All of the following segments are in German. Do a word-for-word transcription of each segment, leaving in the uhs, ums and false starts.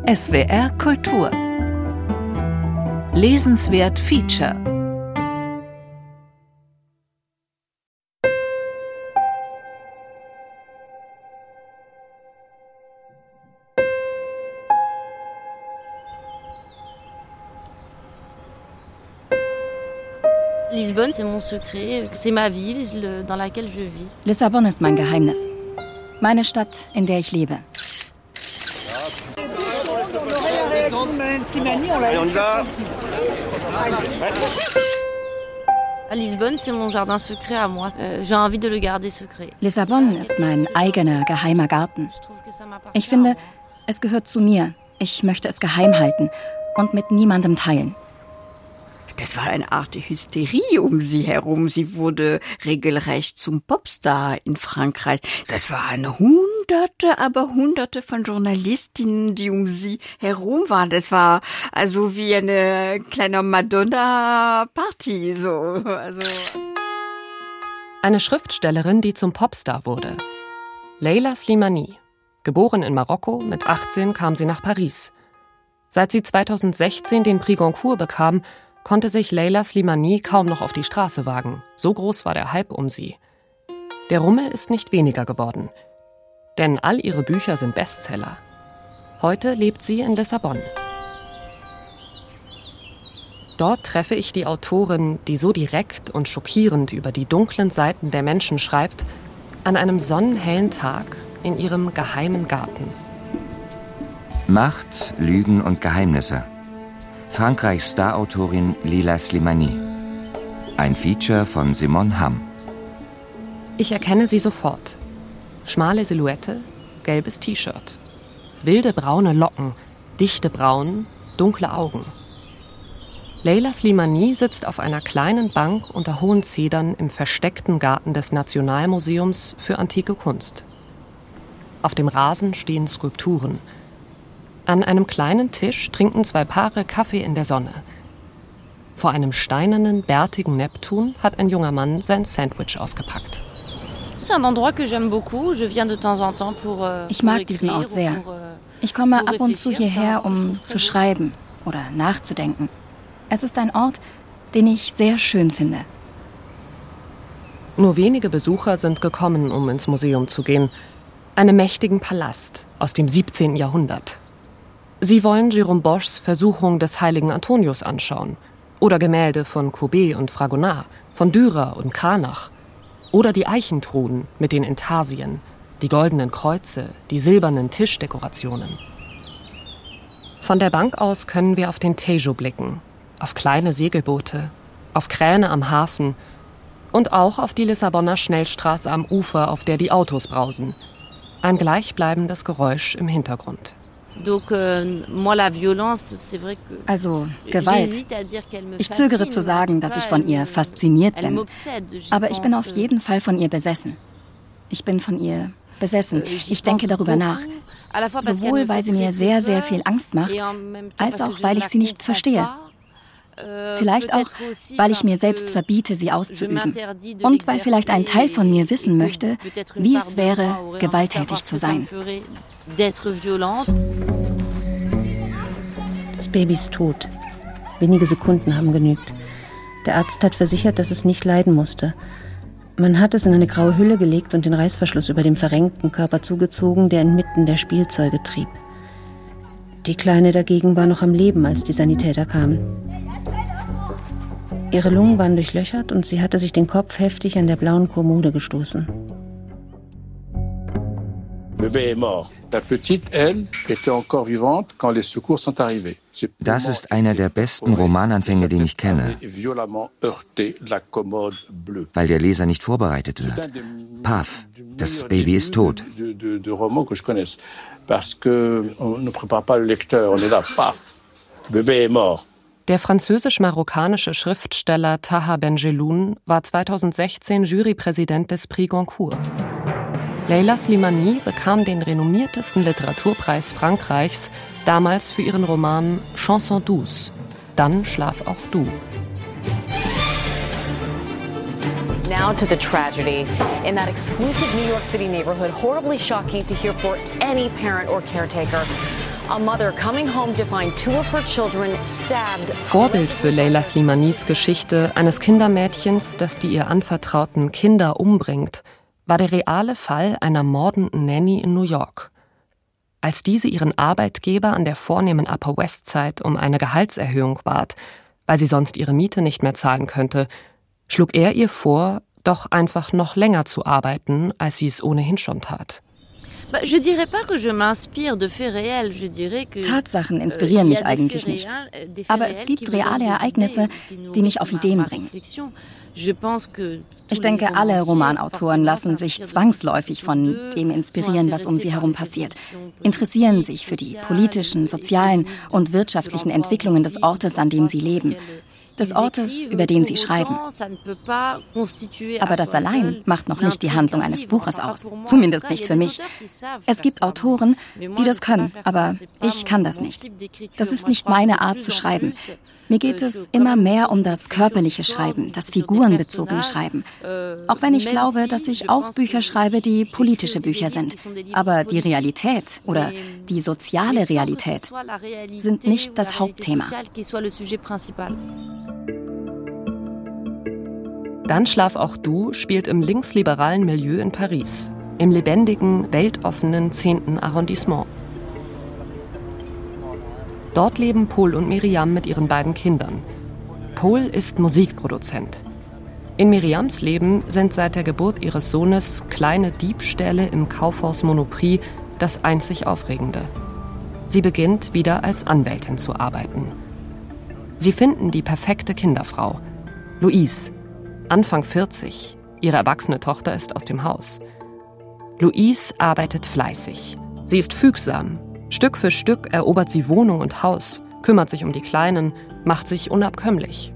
S W R Kultur. Lesenswert Feature. Lisbonne, c'est mon secret, c'est ma ville, dans laquelle je vis. Lissabon ist mein Geheimnis. Meine Stadt, in der ich lebe. Lisbonne, c'est mon jardin secret à moi. J'ai envie de le garder secret. Lissabon ist mein eigener geheimer Garten. Ich finde, es gehört zu mir. Ich möchte es geheim halten und mit niemandem teilen. Das war eine Art Hysterie um sie herum. Sie wurde regelrecht zum Popstar in Frankreich. Das waren Hunderte, aber Hunderte von Journalistinnen, die um sie herum waren. Das war also wie eine kleine Madonna-Party. So. Also. Eine Schriftstellerin, die zum Popstar wurde. Leila Slimani. Geboren in Marokko, mit achtzehn kam sie nach Paris. Seit sie zweitausendsechzehn den Prix Goncourt bekam, konnte sich Leila Slimani kaum noch auf die Straße wagen. So groß war der Hype um sie. Der Rummel ist nicht weniger geworden. Denn all ihre Bücher sind Bestseller. Heute lebt sie in Lissabon. Dort treffe ich die Autorin, die so direkt und schockierend über die dunklen Seiten der Menschen schreibt, an einem sonnenhellen Tag in ihrem geheimen Garten. Macht, Lügen und Geheimnisse. Frankreichs Starautorin Leila Slimani. Ein Feature von Simone Hamm. Ich erkenne sie sofort. Schmale Silhouette, gelbes T-Shirt. Wilde braune Locken, dichte Brauen, dunkle Augen. Leila Slimani sitzt auf einer kleinen Bank unter hohen Zedern im versteckten Garten des Nationalmuseums für antike Kunst. Auf dem Rasen stehen Skulpturen. An einem kleinen Tisch trinken zwei Paare Kaffee in der Sonne. Vor einem steinernen, bärtigen Neptun hat ein junger Mann sein Sandwich ausgepackt. Ich mag diesen Ort sehr. Ich komme ab und zu hierher, um zu schreiben oder nachzudenken. Es ist ein Ort, den ich sehr schön finde. Nur wenige Besucher sind gekommen, um ins Museum zu gehen. Einen mächtigen Palast aus dem siebzehnten Jahrhundert. Sie wollen Jérôme Boschs Versuchung des heiligen Antonius anschauen. Oder Gemälde von Courbet und Fragonard, von Dürer und Cranach. Oder die Eichentruhen mit den Intarsien, die goldenen Kreuze, die silbernen Tischdekorationen. Von der Bank aus können wir auf den Tejo blicken, auf kleine Segelboote, auf Kräne am Hafen und auch auf die Lissabonner Schnellstraße am Ufer, auf der die Autos brausen. Ein gleichbleibendes Geräusch im Hintergrund. Also Gewalt. Ich zögere zu sagen, dass ich von ihr fasziniert bin. Aber ich bin auf jeden Fall von ihr besessen. Ich bin von ihr besessen. Ich denke darüber nach. Sowohl, weil sie mir sehr, sehr viel Angst macht, als auch, weil ich sie nicht verstehe. Vielleicht auch, weil ich mir selbst verbiete, sie auszuüben. Und weil vielleicht ein Teil von mir wissen möchte, wie es wäre, gewalttätig zu sein. Das Baby ist tot. Wenige Sekunden haben genügt. Der Arzt hat versichert, dass es nicht leiden musste. Man hat es in eine graue Hülle gelegt und den Reißverschluss über dem verrenkten Körper zugezogen, der inmitten der Spielzeuge trieb. Die Kleine dagegen war noch am Leben, als die Sanitäter kamen. Ihre Lungen waren durchlöchert und sie hatte sich den Kopf heftig an der blauen Kommode gestoßen. Das ist einer der besten Romananfänge, den ich kenne, weil der Leser nicht vorbereitet wird. Paf, das Baby ist tot. Der französisch-marokkanische Schriftsteller Taha Benjeloun war zweitausendsechzehn Jurypräsident des Prix Goncourt. Leila Slimani bekam den renommiertesten Literaturpreis Frankreichs, damals für ihren Roman Chanson douce, Dann schlaf auch du. Now to the tragedy in that exclusive New York City neighborhood, horribly shocking to hear for any parent or caretaker. Vorbild für Leila Slimanis Geschichte eines Kindermädchens, das die ihr anvertrauten Kinder umbringt, war der reale Fall einer mordenden Nanny in New York. Als diese ihren Arbeitgeber an der vornehmen Upper West Side um eine Gehaltserhöhung bat, weil sie sonst ihre Miete nicht mehr zahlen könnte, schlug er ihr vor, doch einfach noch länger zu arbeiten, als sie es ohnehin schon tat. Tatsachen inspirieren mich eigentlich nicht. Aber es gibt reale Ereignisse, die mich auf Ideen bringen. Ich denke, alle Romanautoren lassen sich zwangsläufig von dem inspirieren, was um sie herum passiert, interessieren sich für die politischen, sozialen und wirtschaftlichen Entwicklungen des Ortes, an dem sie leben, des Ortes, über den sie schreiben. Aber das allein macht noch nicht die Handlung eines Buches aus, zumindest nicht für mich. Es gibt Autoren, die das können, aber ich kann das nicht. Das ist nicht meine Art zu schreiben. Mir geht es immer mehr um das körperliche Schreiben, das figurenbezogene Schreiben. Auch wenn ich glaube, dass ich auch Bücher schreibe, die politische Bücher sind. Aber die Realität oder die soziale Realität sind nicht das Hauptthema. Dann schlaf auch du spielt im linksliberalen Milieu in Paris, im lebendigen, weltoffenen zehnten Arrondissement. Dort leben Paul und Miriam mit ihren beiden Kindern. Paul ist Musikproduzent. In Miriams Leben sind seit der Geburt ihres Sohnes kleine Diebstähle im Kaufhaus Monoprix das einzig Aufregende. Sie beginnt wieder als Anwältin zu arbeiten. Sie finden die perfekte Kinderfrau, Louise, Anfang vierzig. Ihre erwachsene Tochter ist aus dem Haus. Louise arbeitet fleißig. Sie ist fügsam. Stück für Stück erobert sie Wohnung und Haus, kümmert sich um die Kleinen, macht sich unabkömmlich.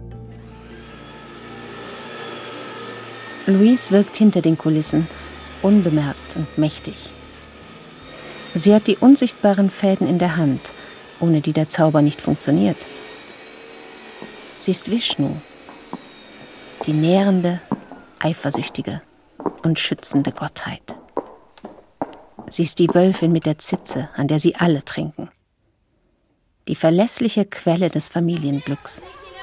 Louise wirkt hinter den Kulissen, unbemerkt und mächtig. Sie hat die unsichtbaren Fäden in der Hand, ohne die der Zauber nicht funktioniert. Sie ist Vishnu, die nährende, eifersüchtige und schützende Gottheit. Sie ist die Wölfin mit der Zitze, an der sie alle trinken. Die verlässliche Quelle des Familienglücks.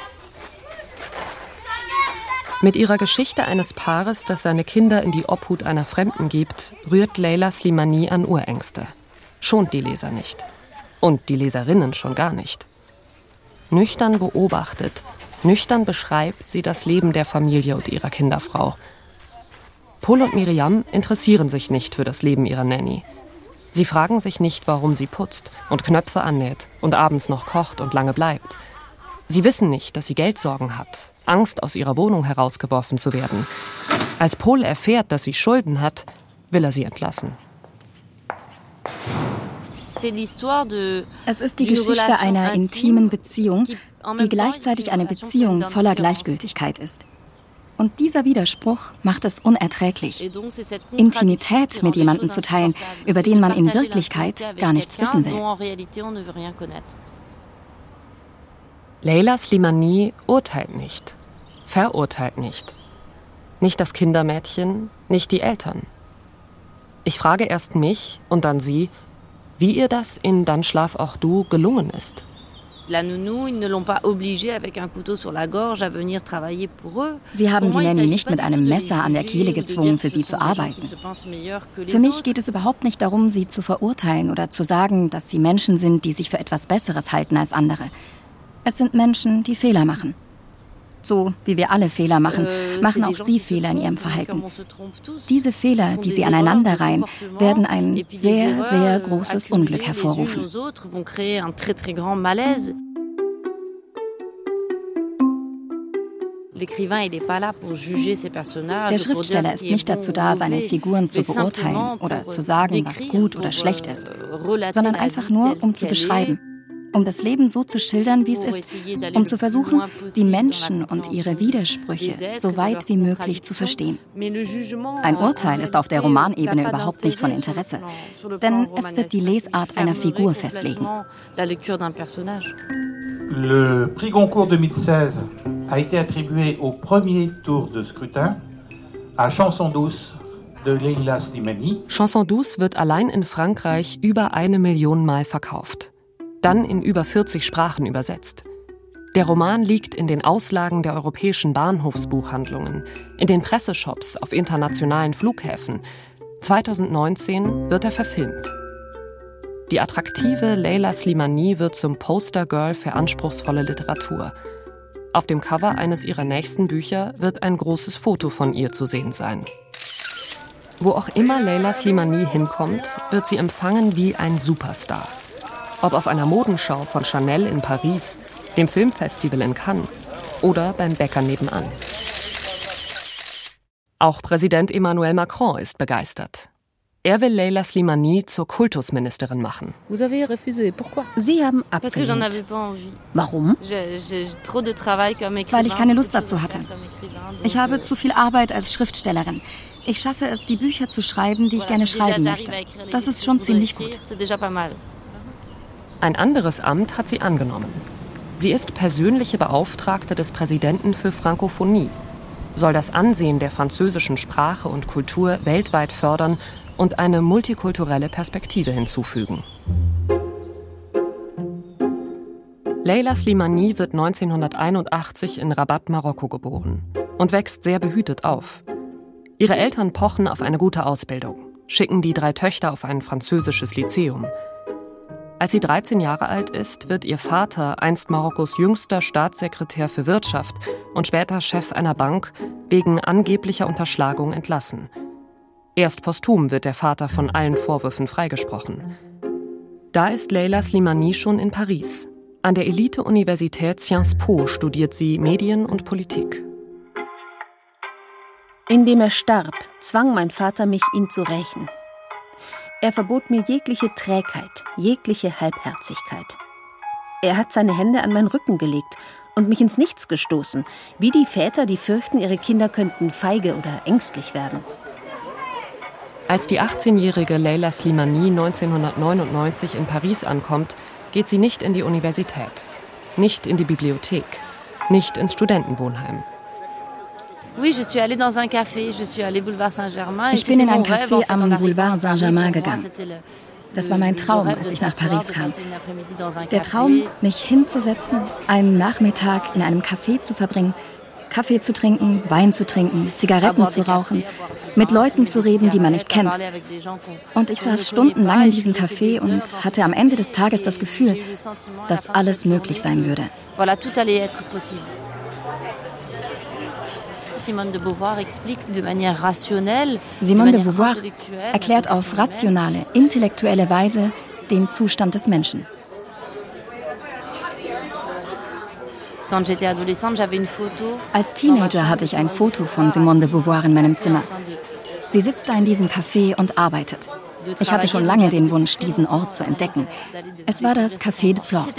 Mit ihrer Geschichte eines Paares, das seine Kinder in die Obhut einer Fremden gibt, rührt Leila Slimani an Urängste. Schont die Leser nicht. Und die Leserinnen schon gar nicht. Nüchtern beobachtet, nüchtern beschreibt sie das Leben der Familie und ihrer Kinderfrau. Paul und Miriam interessieren sich nicht für das Leben ihrer Nanny. Sie fragen sich nicht, warum sie putzt und Knöpfe annäht und abends noch kocht und lange bleibt. Sie wissen nicht, dass sie Geldsorgen hat, Angst, aus ihrer Wohnung herausgeworfen zu werden. Als Paul erfährt, dass sie Schulden hat, will er sie entlassen. Es ist die Geschichte einer intimen Beziehung, die gleichzeitig eine Beziehung voller Gleichgültigkeit ist. Und dieser Widerspruch macht es unerträglich, Intimität mit jemandem zu teilen, über den man in Wirklichkeit gar nichts wissen will. Leila Slimani urteilt nicht, verurteilt nicht. Nicht das Kindermädchen, nicht die Eltern. Ich frage erst mich und dann sie, wie ihr das in Dann schlaf auch du gelungen ist. Sie haben die Nanny nicht mit einem Messer an der Kehle gezwungen, für sie zu arbeiten. Für mich geht es überhaupt nicht darum, sie zu verurteilen oder zu sagen, dass sie Menschen sind, die sich für etwas Besseres halten als andere. Es sind Menschen, die Fehler machen. So wie wir alle Fehler machen, machen auch sie Fehler in ihrem Verhalten. Diese Fehler, die sie aneinanderreihen, werden ein sehr, sehr großes Unglück hervorrufen. Der Schriftsteller ist nicht dazu da, seine Figuren zu beurteilen oder zu sagen, was gut oder schlecht ist, sondern einfach nur, um zu beschreiben. Um das Leben so zu schildern, wie es ist, um zu versuchen, die Menschen und ihre Widersprüche so weit wie möglich zu verstehen. Ein Urteil ist auf der Romanebene überhaupt nicht von Interesse, denn es wird die Lesart einer Figur festlegen. Le prix Goncourt zweitausendsechzehn a été attribué au premier tour de scrutin à Chanson douce de Leila Slimani. Chanson douce wird allein in Frankreich über eine Million Mal verkauft. dann in über vierzig Sprachen übersetzt. Der Roman liegt in den Auslagen der europäischen Bahnhofsbuchhandlungen, in den Presseshops auf internationalen Flughäfen. zweitausendneunzehn wird er verfilmt. Die attraktive Leila Slimani wird zum Postergirl für anspruchsvolle Literatur. Auf dem Cover eines ihrer nächsten Bücher wird ein großes Foto von ihr zu sehen sein. Wo auch immer Leila Slimani hinkommt, wird sie empfangen wie ein Superstar. Ob auf einer Modenschau von Chanel in Paris, dem Filmfestival in Cannes oder beim Bäcker nebenan. Auch Präsident Emmanuel Macron ist begeistert. Er will Leila Slimani zur Kultusministerin machen. Sie haben abgelehnt. Warum? Weil ich keine Lust dazu hatte. Ich habe zu viel Arbeit als Schriftstellerin. Ich schaffe es, die Bücher zu schreiben, die ich gerne schreiben möchte. Das ist schon ziemlich gut. Ein anderes Amt hat sie angenommen. Sie ist persönliche Beauftragte des Präsidenten für Frankophonie, soll das Ansehen der französischen Sprache und Kultur weltweit fördern und eine multikulturelle Perspektive hinzufügen. Leila Slimani wird neunzehnhunderteinundachtzig in Rabat, Marokko geboren und wächst sehr behütet auf. Ihre Eltern pochen auf eine gute Ausbildung, schicken die drei Töchter auf ein französisches Lyzeum. Als sie dreizehn Jahre alt ist, wird ihr Vater, einst Marokkos jüngster Staatssekretär für Wirtschaft und später Chef einer Bank, wegen angeblicher Unterschlagung entlassen. Erst posthum wird der Vater von allen Vorwürfen freigesprochen. Da ist Leila Slimani schon in Paris. An der Elite-Universität Sciences Po studiert sie Medien und Politik. Indem er starb, zwang mein Vater mich, ihn zu rächen. Er verbot mir jegliche Trägheit, jegliche Halbherzigkeit. Er hat seine Hände an meinen Rücken gelegt und mich ins Nichts gestoßen, wie die Väter, die fürchten, ihre Kinder könnten feige oder ängstlich werden. Als die achtzehnjährige Leila Slimani neunzehnhundertneunundneunzig in Paris ankommt, geht sie nicht in die Universität, nicht in die Bibliothek, nicht ins Studentenwohnheim. Ich bin in ein Café am Boulevard Saint-Germain gegangen. Das war mein Traum, als ich nach Paris kam. Der Traum, mich hinzusetzen, einen Nachmittag in einem Café zu verbringen, Kaffee zu trinken, Wein zu trinken, Zigaretten zu rauchen, mit Leuten zu reden, die man nicht kennt. Und ich saß stundenlang in diesem Café und hatte am Ende des Tages das Gefühl, dass alles möglich sein würde. Simone de Beauvoir erklärt auf rationale, intellektuelle Weise den Zustand des Menschen. Als Teenager hatte ich ein Foto von Simone de Beauvoir in meinem Zimmer. Sie sitzt da in diesem Café und arbeitet. Ich hatte schon lange den Wunsch, diesen Ort zu entdecken. Es war das Café de Flore.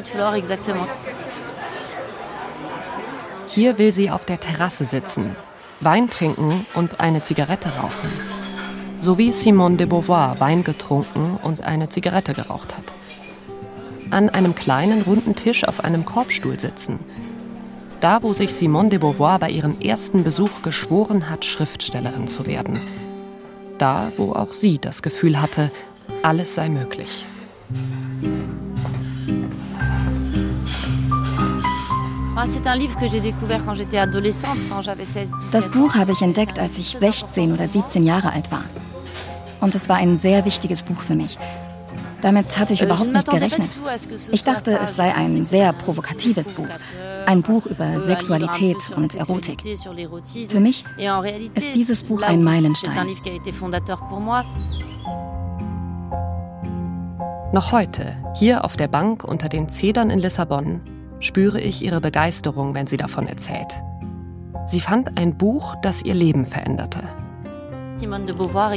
Hier will sie auf der Terrasse sitzen, Wein trinken und eine Zigarette rauchen. So wie Simone de Beauvoir Wein getrunken und eine Zigarette geraucht hat. An einem kleinen, runden Tisch auf einem Korbstuhl sitzen. Da, wo sich Simone de Beauvoir bei ihrem ersten Besuch geschworen hat, Schriftstellerin zu werden. Da, wo auch sie das Gefühl hatte, alles sei möglich. Das Buch habe ich entdeckt, als ich sechzehn oder siebzehn Jahre alt war. Und es war ein sehr wichtiges Buch für mich. Damit hatte ich überhaupt nicht gerechnet. Ich dachte, es sei ein sehr provokatives Buch. Ein Buch über Sexualität und Erotik. Für mich ist dieses Buch ein Meilenstein. Noch heute, hier auf der Bank unter den Zedern in Lissabon, spüre ich ihre Begeisterung, wenn sie davon erzählt. Sie fand ein Buch, das ihr Leben veränderte. Simone de Beauvoir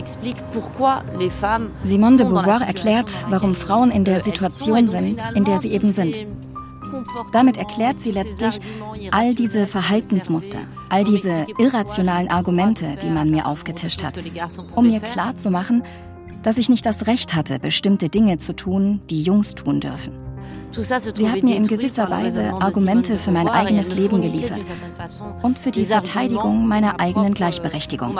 erklärt, warum Frauen in der Situation sind, in der sie eben sind. Damit erklärt sie letztlich all diese Verhaltensmuster, all diese irrationalen Argumente, die man mir aufgetischt hat, um mir klarzumachen, dass ich nicht das Recht hatte, bestimmte Dinge zu tun, die Jungs tun dürfen. Sie hat mir in gewisser Weise Argumente für mein eigenes Leben geliefert und für die Verteidigung meiner eigenen Gleichberechtigung.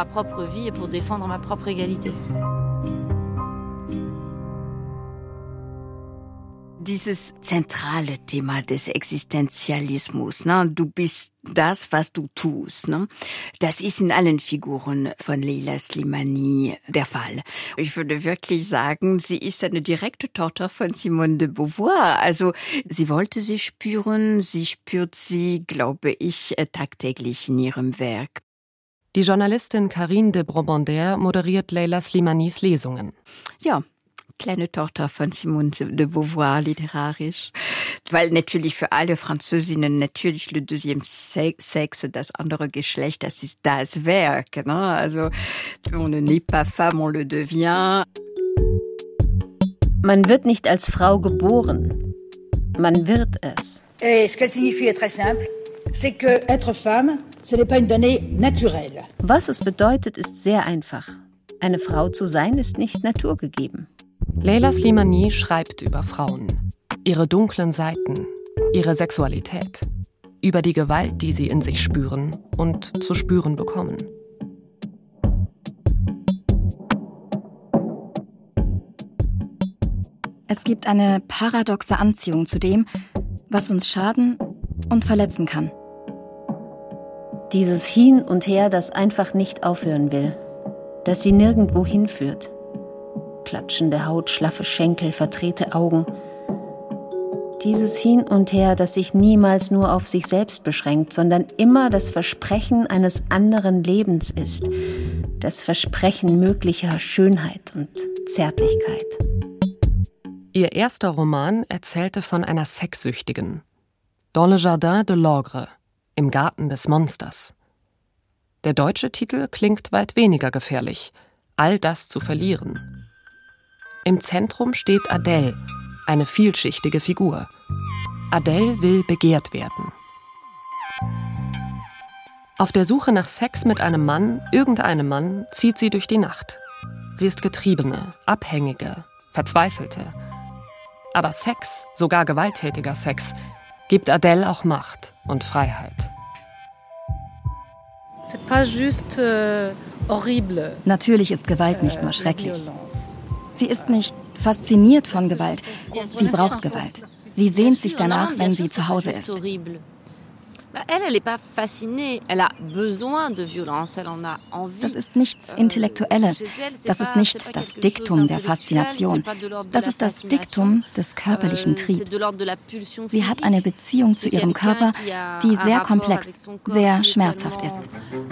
dieses zentrale Thema des Existenzialismus, ne? Du bist das, was du tust, ne? Das ist in allen Figuren von Leila Slimani der Fall. Ich würde wirklich sagen, sie ist eine direkte Tochter von Simone de Beauvoir. Also sie wollte sie spüren, sie spürt sie, glaube ich, tagtäglich in ihrem Werk. Die Journalistin Karine de Brabander moderiert Leila Slimanis Lesungen. Ja, kleine Tochter von Simone de Beauvoir literarisch. Weil natürlich für alle Französinnen natürlich le deuxième sexe, das andere Geschlecht, das ist das Werk. Ne? Also on ne n'est pas femme, on le devient. Man wird nicht als Frau geboren. Man wird es. Et ce qu'elle signifie est très simple, c'est que être femme, ce n'est pas une donnée naturelle. Was es bedeutet, ist sehr einfach. Eine Frau zu sein, ist nicht naturgegeben. Leila Slimani schreibt über Frauen, ihre dunklen Seiten, ihre Sexualität, über die Gewalt, die sie in sich spüren und zu spüren bekommen. Es gibt eine paradoxe Anziehung zu dem, was uns schaden und verletzen kann. Dieses Hin und Her, das einfach nicht aufhören will, das sie nirgendwo hinführt. Klatschende Haut, schlaffe Schenkel, verdrehte Augen. Dieses Hin und Her, das sich niemals nur auf sich selbst beschränkt, sondern immer das Versprechen eines anderen Lebens ist. Das Versprechen möglicher Schönheit und Zärtlichkeit. Ihr erster Roman erzählte von einer Sexsüchtigen. Dans le jardin de l'ogre, im Garten des Monsters. Der deutsche Titel klingt weit weniger gefährlich. All das zu verlieren. Im Zentrum steht Adèle, eine vielschichtige Figur. Adèle will begehrt werden. Auf der Suche nach Sex mit einem Mann, irgendeinem Mann, zieht sie durch die Nacht. Sie ist Getriebene, Abhängige, Verzweifelte. Aber Sex, sogar gewalttätiger Sex, gibt Adèle auch Macht und Freiheit. Natürlich ist Gewalt nicht nur schrecklich. Sie ist nicht fasziniert von Gewalt. Sie braucht Gewalt. Sie sehnt sich danach, wenn sie zu Hause ist. Das ist nichts Intellektuelles. Das ist nicht das Diktum der Faszination. Das ist das Diktum des körperlichen Triebs. Sie hat eine Beziehung zu ihrem Körper, die sehr komplex, sehr schmerzhaft ist.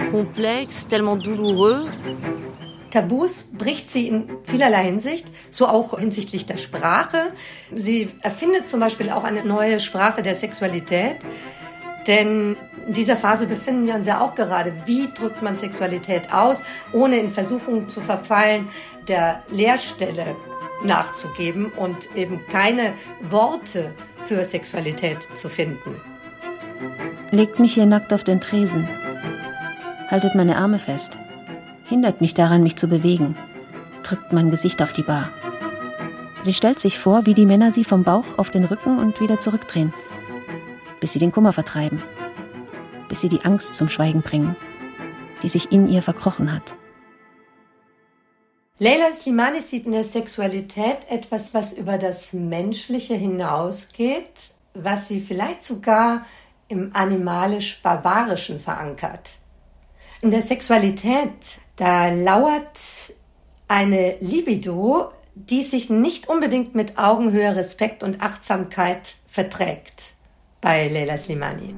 Tabus bricht sie in vielerlei Hinsicht, so auch hinsichtlich der Sprache. Sie erfindet zum Beispiel auch eine neue Sprache der Sexualität. Denn in dieser Phase befinden wir uns ja auch gerade. Wie drückt man Sexualität aus, ohne in Versuchung zu verfallen, der Leerstelle nachzugeben und eben keine Worte für Sexualität zu finden? Legt mich hier nackt auf den Tresen. Haltet meine Arme fest. Hindert mich daran, mich zu bewegen. Drückt mein Gesicht auf die Bar. Sie stellt sich vor, wie die Männer sie vom Bauch auf den Rücken und wieder zurückdrehen. Bis sie den Kummer vertreiben, bis sie die Angst zum Schweigen bringen, die sich in ihr verkrochen hat. Leila Slimani sieht in der Sexualität etwas, was über das Menschliche hinausgeht, was sie vielleicht sogar im animalisch-barbarischen verankert. In der Sexualität, da lauert eine Libido, die sich nicht unbedingt mit Augenhöhe, Respekt und Achtsamkeit verträgt. Bei Leila Slimani.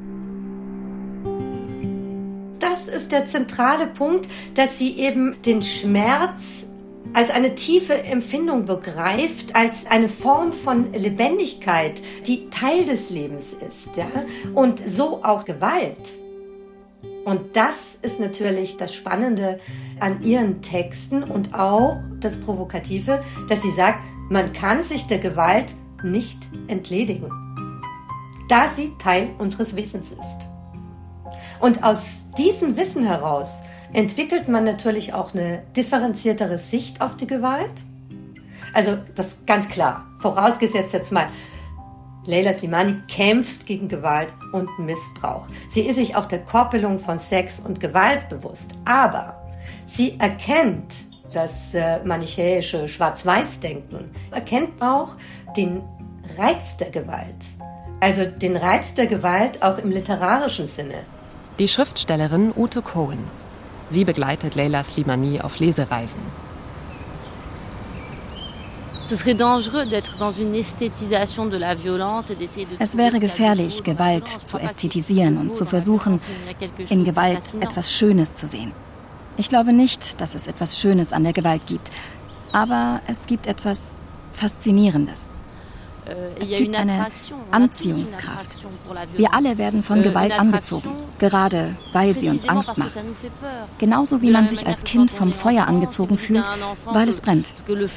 Das ist der zentrale Punkt, dass sie eben den Schmerz als eine tiefe Empfindung begreift, als eine Form von Lebendigkeit, die Teil des Lebens ist, ja? Und so auch Gewalt. Und das ist natürlich das Spannende an ihren Texten und auch das Provokative, dass sie sagt, man kann sich der Gewalt nicht entledigen, da sie Teil unseres Wesens ist. Und aus diesem Wissen heraus entwickelt man natürlich auch eine differenziertere Sicht auf die Gewalt. Also das ist ganz klar, vorausgesetzt jetzt mal, Leila Slimani kämpft gegen Gewalt und Missbrauch. Sie ist sich auch der Koppelung von Sex und Gewalt bewusst. Aber sie erkennt das äh, manichäische Schwarz-Weiß-Denken, erkennt auch den Reiz der Gewalt. Also den Reiz der Gewalt auch im literarischen Sinne. Die Schriftstellerin Ute Cohen. Sie begleitet Leila Slimani auf Lesereisen. Es wäre gefährlich, Gewalt zu ästhetisieren und zu versuchen, in Gewalt etwas Schönes zu sehen. Ich glaube nicht, dass es etwas Schönes an der Gewalt gibt, aber es gibt etwas Faszinierendes. Es gibt eine Anziehungskraft. Wir alle werden von Gewalt angezogen, gerade weil sie uns Angst macht. Genauso wie man sich als Kind vom Feuer angezogen fühlt, weil es brennt.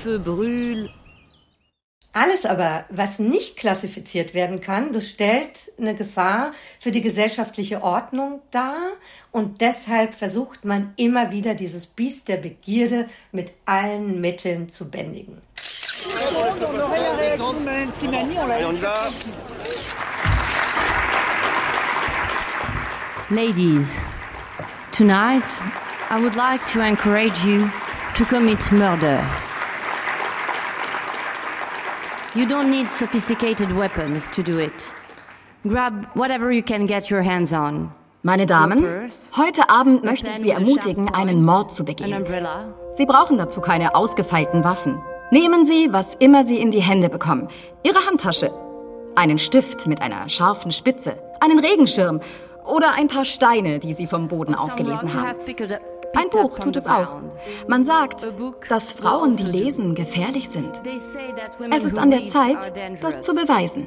Alles aber, was nicht klassifiziert werden kann, das stellt eine Gefahr für die gesellschaftliche Ordnung dar. Und deshalb versucht man immer wieder, dieses Biest der Begierde mit allen Mitteln zu bändigen. Ladies, tonight I would like to encourage you to commit murder. You don't need sophisticated weapons to do it. Grab whatever you can get your hands on. Meine Damen, heute Abend möchte ich Sie ermutigen, einen Mord zu begehen. Sie brauchen dazu keine ausgefeilten Waffen. Nehmen Sie, was immer Sie in die Hände bekommen. Ihre Handtasche, einen Stift mit einer scharfen Spitze, einen Regenschirm oder ein paar Steine, die Sie vom Boden aufgelesen haben. Ein Buch tut es auch. Man sagt, dass Frauen, die lesen, gefährlich sind. Es ist an der Zeit, das zu beweisen.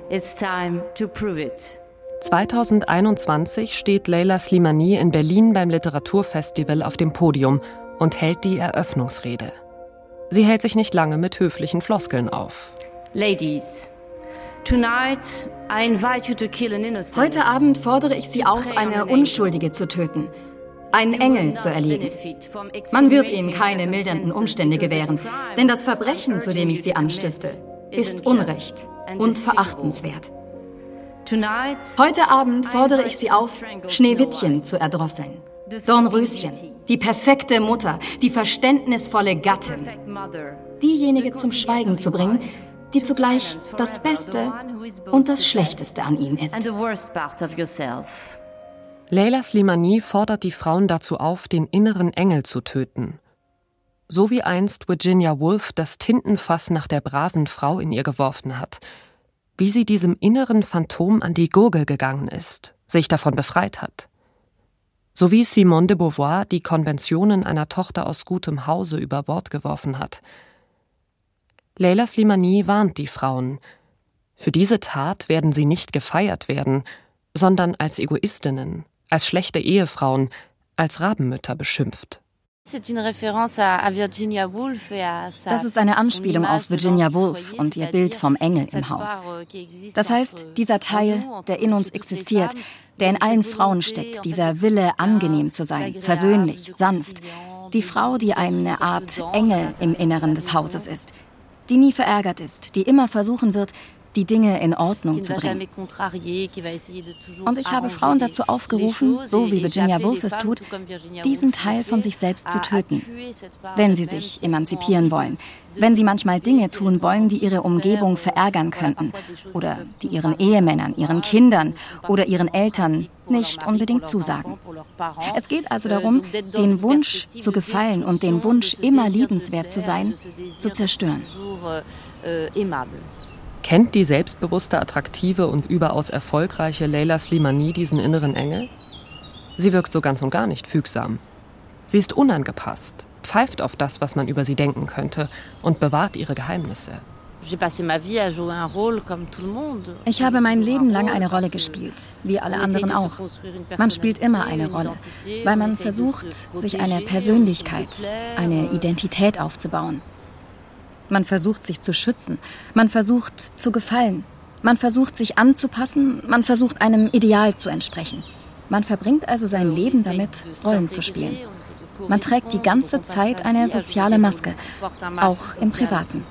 zweitausendeinundzwanzig steht Leila Slimani in Berlin beim Literaturfestival auf dem Podium und hält die Eröffnungsrede. Sie hält sich nicht lange mit höflichen Floskeln auf. Ladies, tonight I invite you to kill an innocent. Heute Abend fordere ich Sie auf, eine Unschuldige zu töten. Einen Engel zu erlegen. Man wird Ihnen keine mildernden Umstände gewähren, denn das Verbrechen, zu dem ich Sie anstifte, ist Unrecht und verachtenswert. Heute Abend fordere ich Sie auf, Schneewittchen zu erdrosseln. Dornröschen, die perfekte Mutter, die verständnisvolle Gattin. Diejenige zum Schweigen zu bringen, die zugleich das Beste und das Schlechteste an Ihnen ist. Leila Slimani fordert die Frauen dazu auf, den inneren Engel zu töten. So wie einst Virginia Woolf das Tintenfass nach der braven Frau in ihr geworfen hat. Wie sie diesem inneren Phantom an die Gurgel gegangen ist, sich davon befreit hat. So wie Simone de Beauvoir die Konventionen einer Tochter aus gutem Hause über Bord geworfen hat. Leila Slimani warnt die Frauen. Für diese Tat werden sie nicht gefeiert werden, sondern als Egoistinnen, als schlechte Ehefrauen, als Rabenmütter beschimpft. Das ist eine Anspielung auf Virginia Woolf und ihr Bild vom Engel im Haus. Das heißt, dieser Teil, der in uns existiert, der in allen Frauen steckt, dieser Wille, angenehm zu sein, versöhnlich, sanft. Die Frau, die eine Art Engel im Inneren des Hauses ist, die nie verärgert ist, die immer versuchen wird, die Dinge in Ordnung zu bringen. Und ich habe Frauen dazu aufgerufen, so wie Virginia Woolf es tut, diesen Teil von sich selbst zu töten, wenn sie sich emanzipieren wollen, wenn sie manchmal Dinge tun wollen, die ihre Umgebung verärgern könnten oder die ihren Ehemännern, ihren Kindern oder ihren Eltern nicht unbedingt zusagen. Es geht also darum, den Wunsch zu gefallen und den Wunsch, immer liebenswert zu sein, zu zerstören. Kennt die selbstbewusste, attraktive und überaus erfolgreiche Leila Slimani diesen inneren Engel? Sie wirkt so ganz und gar nicht fügsam. Sie ist unangepasst, pfeift auf das, was man über sie denken könnte und bewahrt ihre Geheimnisse. Ich habe mein Leben lang eine Rolle gespielt, wie alle anderen auch. Man spielt immer eine Rolle, weil man versucht, sich eine Persönlichkeit, eine Identität aufzubauen. Man versucht, sich zu schützen. Man versucht, zu gefallen. Man versucht, sich anzupassen. Man versucht, einem Ideal zu entsprechen. Man verbringt also sein Leben damit, Rollen zu spielen. Man trägt die ganze Zeit eine soziale Maske, auch im Privaten.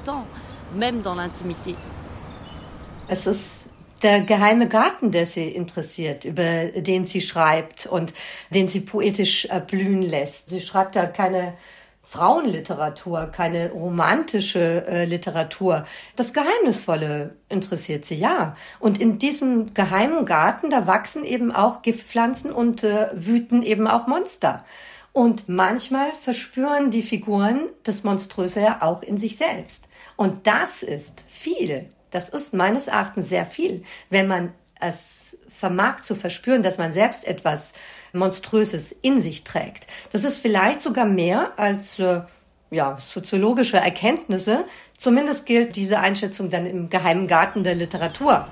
Es ist der geheime Garten, der sie interessiert, über den sie schreibt und den sie poetisch blühen lässt. Sie schreibt ja keine Frauenliteratur, keine romantische äh, Literatur. Das Geheimnisvolle interessiert sie, ja. Und in diesem geheimen Garten, da wachsen eben auch Giftpflanzen und äh, wüten eben auch Monster. Und manchmal verspüren die Figuren das Monströse ja auch in sich selbst. Und das ist viel. Das ist meines Erachtens sehr viel, wenn man es vermag zu verspüren, dass man selbst etwas Monströses in sich trägt. Das ist vielleicht sogar mehr als äh, ja, soziologische Erkenntnisse. Zumindest gilt diese Einschätzung dann im geheimen Garten der Literatur.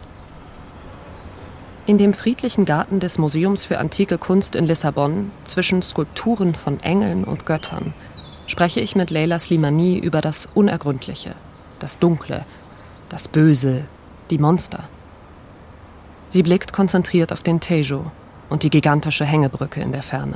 In dem friedlichen Garten des Museums für antike Kunst in Lissabon, zwischen Skulpturen von Engeln und Göttern, spreche ich mit Leila Slimani über das Unergründliche, das Dunkle, das Böse, die Monster. Sie blickt konzentriert auf den Tejo und die gigantische Hängebrücke in der Ferne.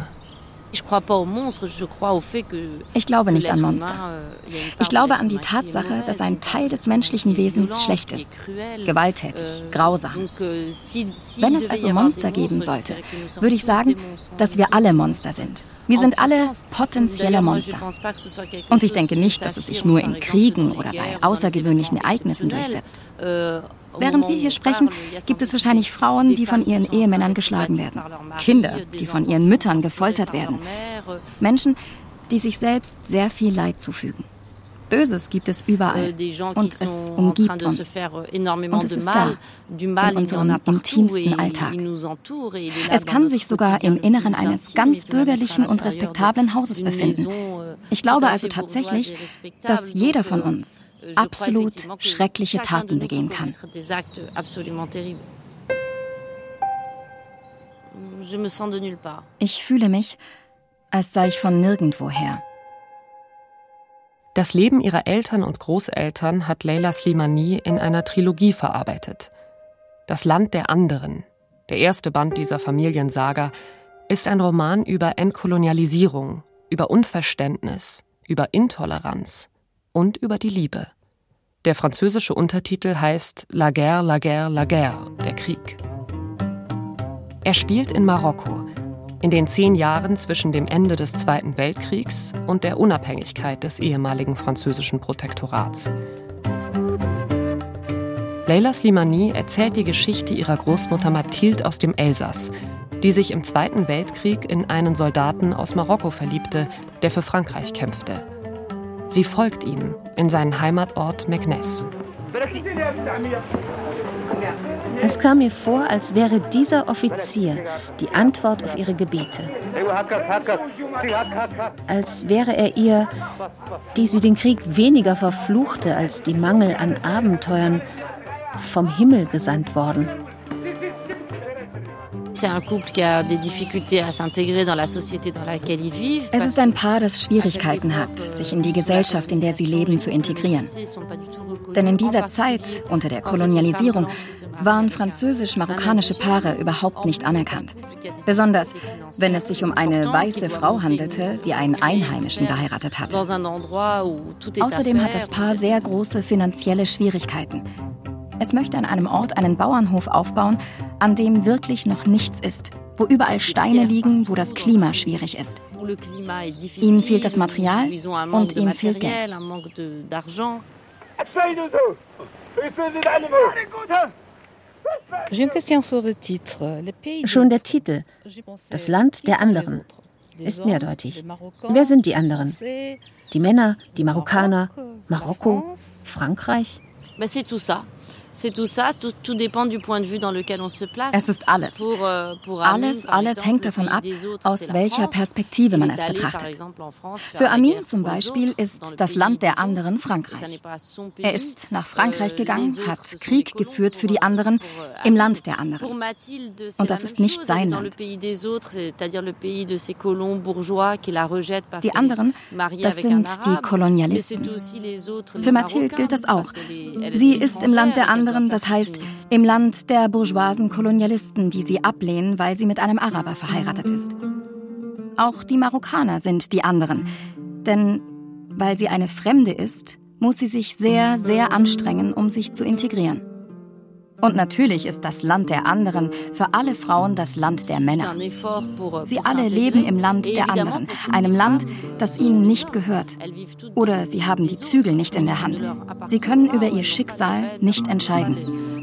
Ich glaube nicht an Monster. Ich glaube an die Tatsache, dass ein Teil des menschlichen Wesens schlecht ist, gewalttätig, grausam. Wenn es also Monster geben sollte, würde ich sagen, dass wir alle Monster sind. Wir sind alle potenzielle Monster. Und ich denke nicht, dass es sich nur in Kriegen oder bei außergewöhnlichen Ereignissen durchsetzt. Während wir hier sprechen, gibt es wahrscheinlich Frauen, die von ihren Ehemännern geschlagen werden. Kinder, die von ihren Müttern gefoltert werden. Menschen, die sich selbst sehr viel Leid zufügen. Böses gibt es überall und es umgibt uns. Und es ist da, in unserem intimsten Alltag. Es kann sich sogar im Inneren eines ganz bürgerlichen und respektablen Hauses befinden. Ich glaube also tatsächlich, dass jeder von uns absolut schreckliche Taten begehen kann. Ich fühle mich, als sei ich von nirgendwoher. Das Leben ihrer Eltern und Großeltern hat Leila Slimani in einer Trilogie verarbeitet. Das Land der anderen, der erste Band dieser Familiensaga, ist ein Roman über Entkolonialisierung, über Unverständnis, über Intoleranz und über die Liebe. Der französische Untertitel heißt La guerre, la guerre, la guerre, der Krieg. Er spielt in Marokko, in den zehn Jahren zwischen dem Ende des Zweiten Weltkriegs und der Unabhängigkeit des ehemaligen französischen Protektorats. Leila Slimani erzählt die Geschichte ihrer Großmutter Mathilde aus dem Elsass, die sich im Zweiten Weltkrieg in einen Soldaten aus Marokko verliebte, der für Frankreich kämpfte. Sie folgt ihm in seinen Heimatort Meknès. Es kam mir vor, als wäre dieser Offizier die Antwort auf ihre Gebete. Als wäre er ihr, die sie den Krieg weniger verfluchte als die Mangel an Abenteuern, vom Himmel gesandt worden. Es ist ein Paar, das Schwierigkeiten hat, sich in die Gesellschaft, in der sie leben, zu integrieren. Denn in dieser Zeit, unter der Kolonialisierung, waren französisch-marokkanische Paare überhaupt nicht anerkannt. Besonders, wenn es sich um eine weiße Frau handelte, die einen Einheimischen geheiratet hatte. Außerdem hat das Paar sehr große finanzielle Schwierigkeiten. Es möchte an einem Ort einen Bauernhof aufbauen, an dem wirklich noch nichts ist, wo überall Steine liegen, wo das Klima schwierig ist. Ihnen fehlt das Material und ihnen fehlt Geld. Schon der Titel, das Land der anderen, ist mehrdeutig. Wer sind die anderen? Die Männer, die Marokkaner, Marokko, Frankreich? Es ist alles. Alles, alles hängt davon ab, aus welcher Perspektive man es betrachtet. Für Amin zum Beispiel ist das Land der anderen Frankreich. Er ist nach Frankreich gegangen, hat Krieg geführt für die anderen im Land der anderen. Und das ist nicht sein Land. Die anderen, das sind die Kolonialisten. Für Mathilde gilt das auch. Sie ist im Land der anderen, das heißt im Land der bourgeoisen Kolonialisten, die sie ablehnen, weil sie mit einem Araber verheiratet ist. Auch die Marokkaner sind die anderen. Denn weil sie eine Fremde ist, muss sie sich sehr, sehr anstrengen, um sich zu integrieren. Und natürlich ist das Land der anderen für alle Frauen das Land der Männer. Sie alle leben im Land der anderen, einem Land, das ihnen nicht gehört. Oder sie haben die Zügel nicht in der Hand. Sie können über ihr Schicksal nicht entscheiden.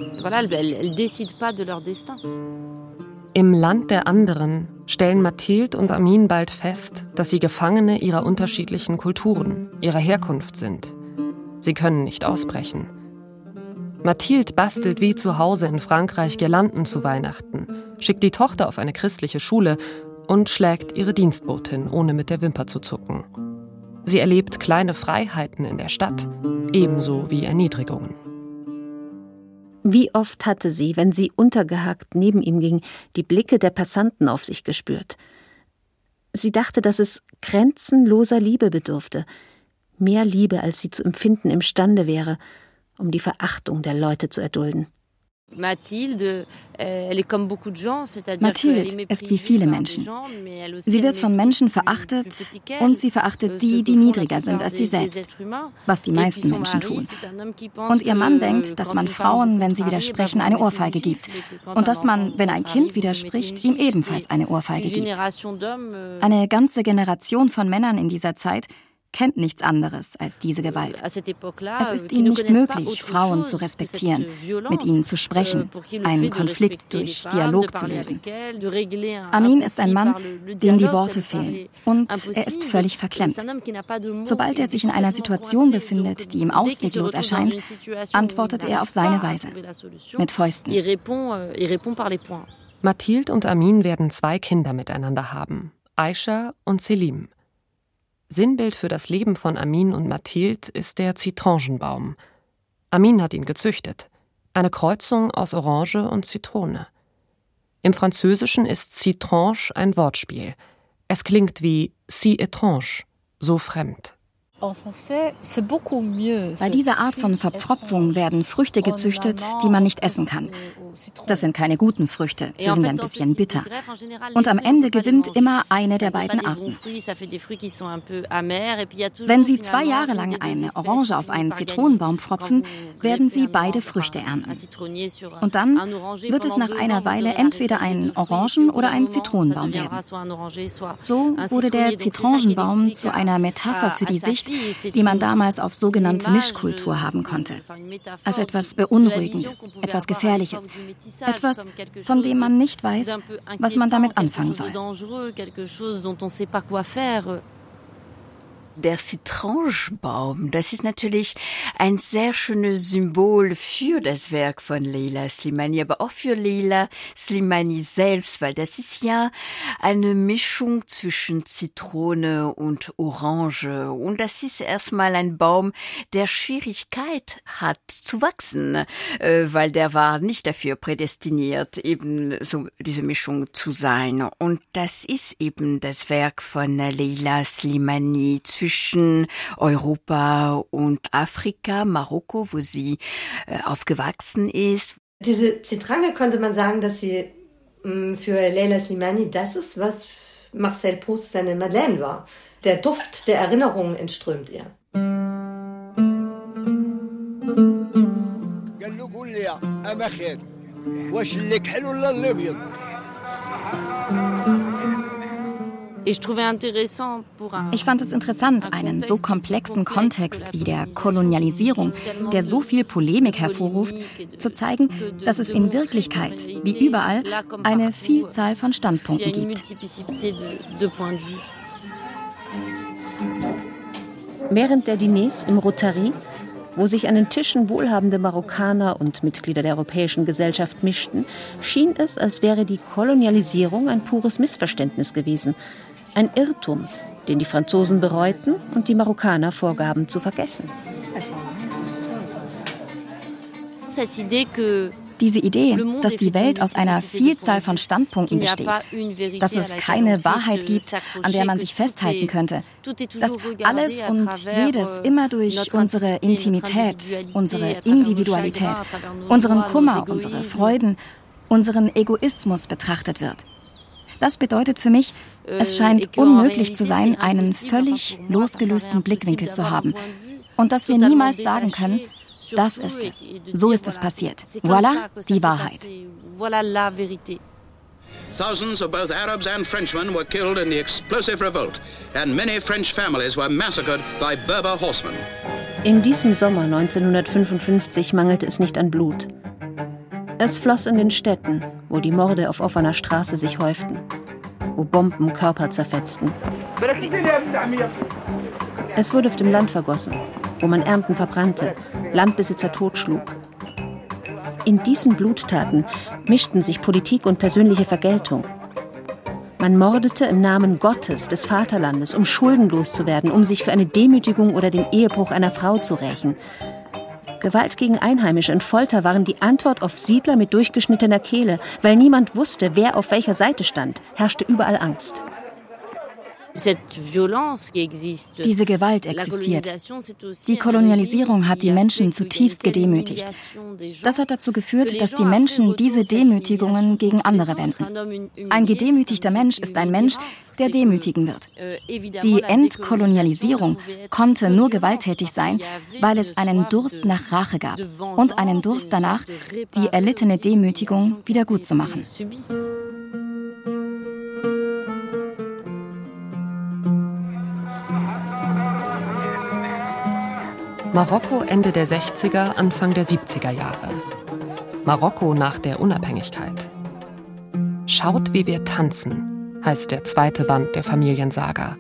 Im Land der anderen stellen Mathilde und Amin bald fest, dass sie Gefangene ihrer unterschiedlichen Kulturen, ihrer Herkunft sind. Sie können nicht ausbrechen. Mathilde bastelt wie zu Hause in Frankreich Girlanden zu Weihnachten, schickt die Tochter auf eine christliche Schule und schlägt ihre Dienstbotin, ohne mit der Wimper zu zucken. Sie erlebt kleine Freiheiten in der Stadt, ebenso wie Erniedrigungen. Wie oft hatte sie, wenn sie untergehackt neben ihm ging, die Blicke der Passanten auf sich gespürt. Sie dachte, dass es grenzenloser Liebe bedurfte, mehr Liebe, als sie zu empfinden imstande wäre, um die Verachtung der Leute zu erdulden. Mathilde ist wie viele Menschen. Sie wird von Menschen verachtet und sie verachtet die, die niedriger sind als sie selbst, was die meisten Menschen tun. Und ihr Mann denkt, dass man Frauen, wenn sie widersprechen, eine Ohrfeige gibt und dass man, wenn ein Kind widerspricht, ihm ebenfalls eine Ohrfeige gibt. Eine ganze Generation von Männern in dieser Zeit kennt nichts anderes als diese Gewalt. Es ist ihnen nicht möglich, Frauen zu respektieren, mit ihnen zu sprechen, einen Konflikt durch Dialog zu lösen. Amin ist ein Mann, dem die Worte fehlen, und er ist völlig verklemmt. Sobald er sich in einer Situation befindet, die ihm ausweglos erscheint, antwortet er auf seine Weise, mit Fäusten. Mathilde und Amin werden zwei Kinder miteinander haben, Aisha und Selim. Sinnbild für das Leben von Amin und Mathilde ist der Zitronenbaum. Amin hat ihn gezüchtet. Eine Kreuzung aus Orange und Zitrone. Im Französischen ist citrange ein Wortspiel. Es klingt wie si étrange, so fremd. Bei dieser Art von Verpfropfung werden Früchte gezüchtet, die man nicht essen kann. Das sind keine guten Früchte, sie sind ein bisschen bitter. Und am Ende gewinnt immer eine der beiden Arten. Wenn Sie zwei Jahre lang eine Orange auf einen Zitronenbaum pfropfen, werden Sie beide Früchte ernten. Und dann wird es nach einer Weile entweder ein Orangen- oder ein Zitronenbaum werden. So wurde der Zitronenbaum zu einer Metapher für die Sicht, die man damals auf sogenannte Mischkultur haben konnte. Als etwas Beunruhigendes, etwas Gefährliches, etwas, von dem man nicht weiß, was man damit anfangen soll. Der Zitronenbaum, das ist natürlich ein sehr schönes Symbol für das Werk von Leila Slimani, aber auch für Leila Slimani selbst, weil das ist ja eine Mischung zwischen Zitrone und Orange. Und das ist erstmal ein Baum, der Schwierigkeit hat zu wachsen, weil der war nicht dafür prädestiniert, eben so diese Mischung zu sein. Und das ist eben das Werk von Leila Slimani zwischen Europa und Afrika, Marokko, wo sie äh, aufgewachsen ist. Diese Zitrange könnte man sagen, dass sie mh, für Leila Slimani das ist, was Marcel Proust seine Madeleine war. Der Duft der Erinnerungen entströmt ihr. Ich fand es interessant, einen so komplexen Kontext wie der Kolonialisierung, der so viel Polemik hervorruft, zu zeigen, dass es in Wirklichkeit, wie überall, eine Vielzahl von Standpunkten gibt. Während der Diners im Rotary, wo sich an den Tischen wohlhabende Marokkaner und Mitglieder der europäischen Gesellschaft mischten, schien es, als wäre die Kolonialisierung ein pures Missverständnis gewesen. Ein Irrtum, den die Franzosen bereuten und die Marokkaner vorgaben zu vergessen. Diese Idee, dass die Welt aus einer Vielzahl von Standpunkten besteht, dass es keine Wahrheit gibt, an der man sich festhalten könnte, dass alles und jedes immer durch unsere Intimität, unsere Individualität, unseren Kummer, unsere Freuden, unseren Egoismus betrachtet wird. Das bedeutet für mich, es scheint unmöglich zu sein, einen völlig losgelösten Blickwinkel zu haben und dass wir niemals sagen können, Das ist es. So ist es passiert. Voilà, die Wahrheit. Thousands of both Arabs and Frenchmen were killed in the explosive revolt, and many French families were massacred by Berber horsemen. In diesem Sommer neunzehnhundertfünfundfünfzig mangelte es nicht an Blut. Es floss in den Städten, wo die Morde auf offener Straße sich häuften, wo Bomben Körper zerfetzten. Es wurde auf dem Land vergossen, wo man Ernten verbrannte, Landbesitzer totschlug. In diesen Bluttaten mischten sich Politik und persönliche Vergeltung. Man mordete im Namen Gottes, des Vaterlandes, um schuldenlos zu werden, um sich für eine Demütigung oder den Ehebruch einer Frau zu rächen. Gewalt gegen Einheimische und Folter waren die Antwort auf Siedler mit durchgeschnittener Kehle. Weil niemand wusste, wer auf welcher Seite stand, herrschte überall Angst. Diese Gewalt existiert. Die Kolonialisierung hat die Menschen zutiefst gedemütigt. Das hat dazu geführt, dass die Menschen diese Demütigungen gegen andere wenden. Ein gedemütigter Mensch ist ein Mensch, der demütigen wird. Die Entkolonialisierung konnte nur gewalttätig sein, weil es einen Durst nach Rache gab und einen Durst danach, die erlittene Demütigung wieder gut zu machen. Marokko Ende der sechziger, Anfang der siebziger Jahre. Marokko nach der Unabhängigkeit. Schaut, wie wir tanzen, heißt der zweite Band der Familiensaga.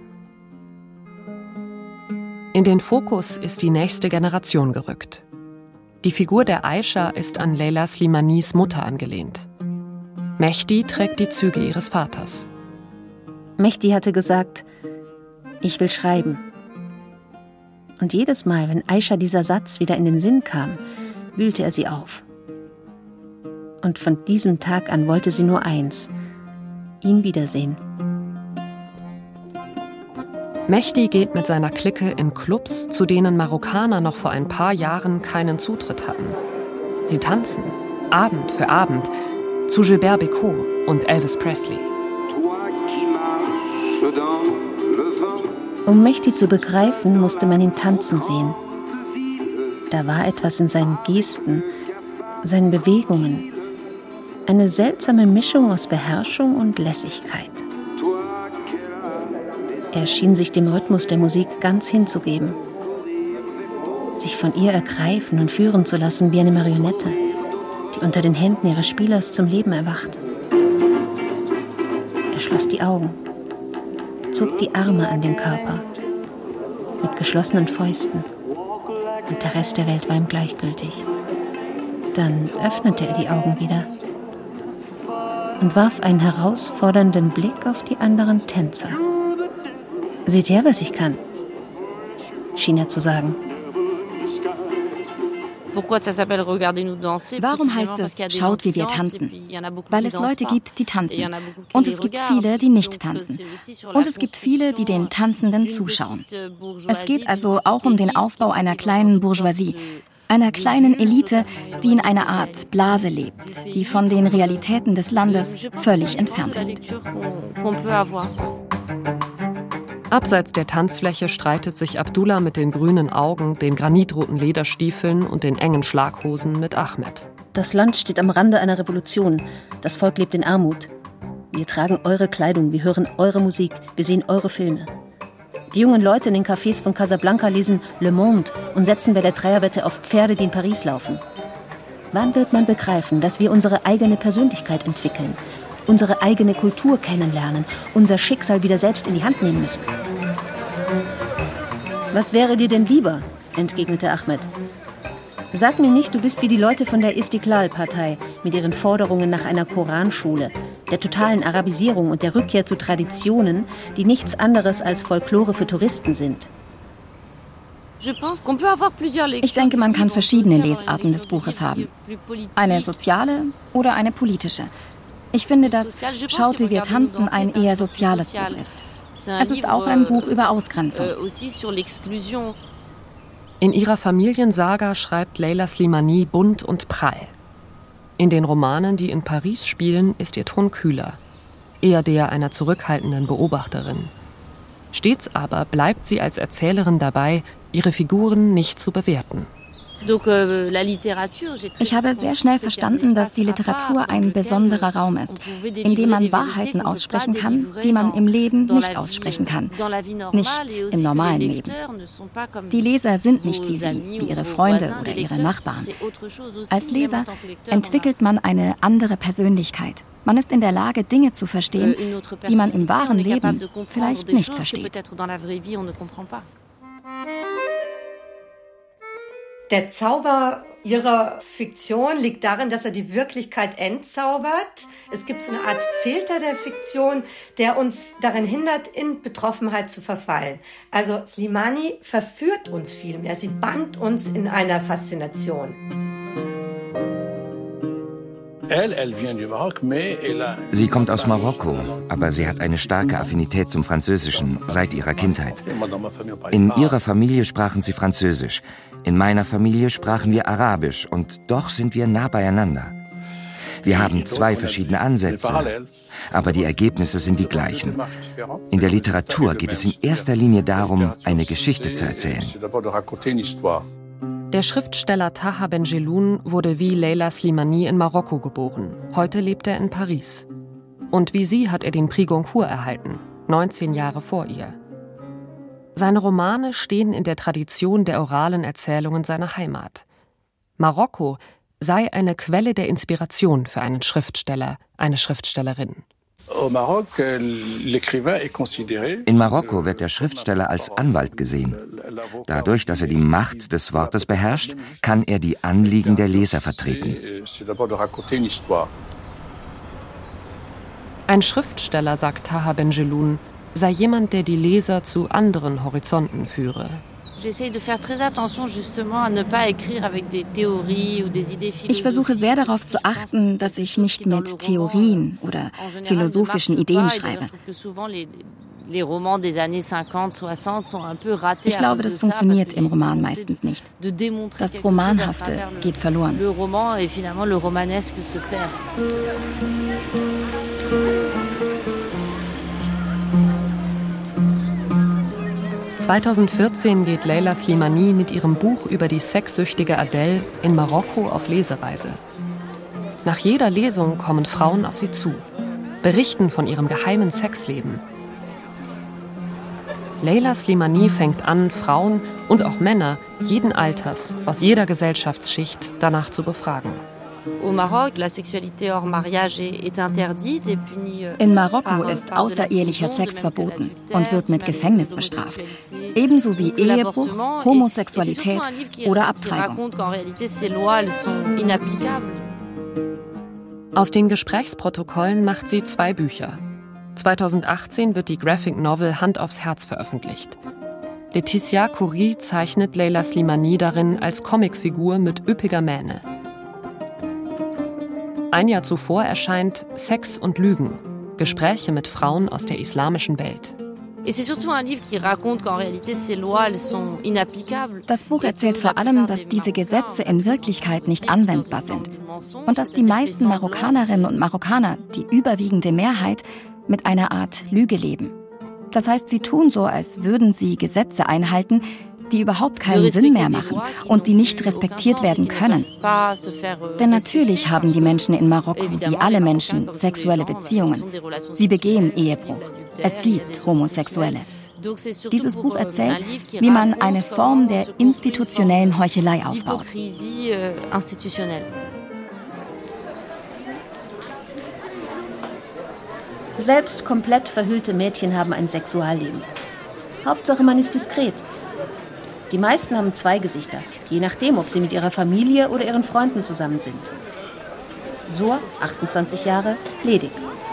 In den Fokus ist die nächste Generation gerückt. Die Figur der Aisha ist an Leila Slimanis Mutter angelehnt. Mehdi trägt die Züge ihres Vaters. Mehdi hatte gesagt, ich will schreiben. Und jedes Mal, wenn Aisha dieser Satz wieder in den Sinn kam, wühlte er sie auf. Und von diesem Tag an wollte sie nur eins: ihn wiedersehen. Mehdi geht mit seiner Clique in Clubs, zu denen Marokkaner noch vor ein paar Jahren keinen Zutritt hatten. Sie tanzen, Abend für Abend, zu Gilbert Bécaud und Elvis Presley. Um Mehdi zu begreifen, musste man ihn tanzen sehen. Da war etwas in seinen Gesten, seinen Bewegungen. Eine seltsame Mischung aus Beherrschung und Lässigkeit. Er schien sich dem Rhythmus der Musik ganz hinzugeben. Sich von ihr ergreifen und führen zu lassen wie eine Marionette, die unter den Händen ihres Spielers zum Leben erwacht. Er schloss die Augen, zog die Arme an den Körper, mit geschlossenen Fäusten, und der Rest der Welt war ihm gleichgültig. Dann öffnete er die Augen wieder und warf einen herausfordernden Blick auf die anderen Tänzer. »Seht her, was ich kann«, schien er zu sagen. Warum heißt es, schaut, wie wir tanzen? Weil es Leute gibt, die tanzen. Und es gibt viele, die nicht tanzen. Und es gibt viele, die den Tanzenden zuschauen. Es geht also auch um den Aufbau einer kleinen Bourgeoisie, einer kleinen Elite, die in einer Art Blase lebt, die von den Realitäten des Landes völlig entfernt ist. Abseits der Tanzfläche streitet sich Abdullah mit den grünen Augen, den granitroten Lederstiefeln und den engen Schlaghosen mit Ahmed. Das Land steht am Rande einer Revolution. Das Volk lebt in Armut. Wir tragen eure Kleidung, wir hören eure Musik, wir sehen eure Filme. Die jungen Leute in den Cafés von Casablanca lesen Le Monde und setzen bei der Dreierwette auf Pferde, die in Paris laufen. Wann wird man begreifen, dass wir unsere eigene Persönlichkeit entwickeln, unsere eigene Kultur kennenlernen, unser Schicksal wieder selbst in die Hand nehmen müssen? Was wäre dir denn lieber? Entgegnete Ahmed. Sag mir nicht, du bist wie die Leute von der Istiklal-Partei mit ihren Forderungen nach einer Koranschule, der totalen Arabisierung und der Rückkehr zu Traditionen, die nichts anderes als Folklore für Touristen sind. Ich denke, man kann verschiedene Lesarten des Buches haben. Eine soziale oder eine politische. Ich finde, dass Schaut, wie wir tanzen ein eher soziales Buch ist. Es ist auch ein Buch über Ausgrenzung. In ihrer Familiensaga schreibt Leila Slimani bunt und prall. In den Romanen, die in Paris spielen, ist ihr Ton kühler, eher der einer zurückhaltenden Beobachterin. Stets aber bleibt sie als Erzählerin dabei, ihre Figuren nicht zu bewerten. Ich habe sehr schnell verstanden, dass die Literatur ein besonderer Raum ist, in dem man Wahrheiten aussprechen kann, die man im Leben nicht aussprechen kann, nicht im normalen Leben. Die Leser sind nicht wie sie, wie ihre Freunde oder ihre Nachbarn. Als Leser entwickelt man eine andere Persönlichkeit. Man ist in der Lage, Dinge zu verstehen, die man im wahren Leben vielleicht nicht versteht. Der Zauber ihrer Fiktion liegt darin, dass er die Wirklichkeit entzaubert. Es gibt so eine Art Filter der Fiktion, der uns daran hindert, in Betroffenheit zu verfallen. Also Slimani verführt uns vielmehr, sie bannt uns in einer Faszination. Sie kommt aus Marokko, aber sie hat eine starke Affinität zum Französischen seit ihrer Kindheit. In ihrer Familie sprachen sie Französisch, in meiner Familie sprachen wir Arabisch und doch sind wir nah beieinander. Wir haben zwei verschiedene Ansätze, aber die Ergebnisse sind die gleichen. In der Literatur geht es in erster Linie darum, eine Geschichte zu erzählen. Der Schriftsteller Taha Benjeloun wurde wie Leila Slimani in Marokko geboren. Heute lebt er in Paris. Und wie sie hat er den Prix Goncourt erhalten, neunzehn Jahre vor ihr. Seine Romane stehen in der Tradition der oralen Erzählungen seiner Heimat. Marokko sei eine Quelle der Inspiration für einen Schriftsteller, eine Schriftstellerin. In Marokko wird der Schriftsteller als Anwalt gesehen. Dadurch, dass er die Macht des Wortes beherrscht, kann er die Anliegen der Leser vertreten. Ein Schriftsteller, sagt Taha Benjeloun, sei jemand, der die Leser zu anderen Horizonten führe. Ich versuche sehr darauf zu achten, dass ich nicht mit Theorien oder philosophischen Ideen schreibe. Ich glaube, das funktioniert im Roman meistens nicht. Das Romanhafte geht verloren. zweitausendvierzehn geht Leila Slimani mit ihrem Buch über die sexsüchtige Adele in Marokko auf Lesereise. Nach jeder Lesung kommen Frauen auf sie zu, berichten von ihrem geheimen Sexleben. Leila Slimani fängt an, Frauen und auch Männer jeden Alters, aus jeder Gesellschaftsschicht danach zu befragen. In Marokko ist außerehelicher Sex verboten und wird mit Gefängnis bestraft. Ebenso wie Ehebruch, Homosexualität oder Abtreibung. Aus den Gesprächsprotokollen macht sie zwei Bücher. zweitausendachtzehn wird die Graphic Novel Hand aufs Herz veröffentlicht. Laetitia Khoury zeichnet Leila Slimani darin als Comicfigur mit üppiger Mähne. Ein Jahr zuvor erscheint Sex und Lügen, Gespräche mit Frauen aus der islamischen Welt. Das Buch erzählt vor allem, dass diese Gesetze in Wirklichkeit nicht anwendbar sind und dass die meisten Marokkanerinnen und Marokkaner, die überwiegende Mehrheit, mit einer Art Lüge leben. Das heißt, sie tun so, als würden sie Gesetze einhalten, die überhaupt keinen Sinn mehr machen und die nicht respektiert werden können. Denn natürlich haben die Menschen in Marokko, wie alle Menschen, sexuelle Beziehungen. Sie begehen Ehebruch. Es gibt Homosexuelle. Dieses Buch erzählt, wie man eine Form der institutionellen Heuchelei aufbaut. Selbst komplett verhüllte Mädchen haben ein Sexualleben. Hauptsache, man ist diskret. Die meisten haben zwei Gesichter, je nachdem, ob sie mit ihrer Familie oder ihren Freunden zusammen sind. Sur, achtundzwanzig Jahre, ledig.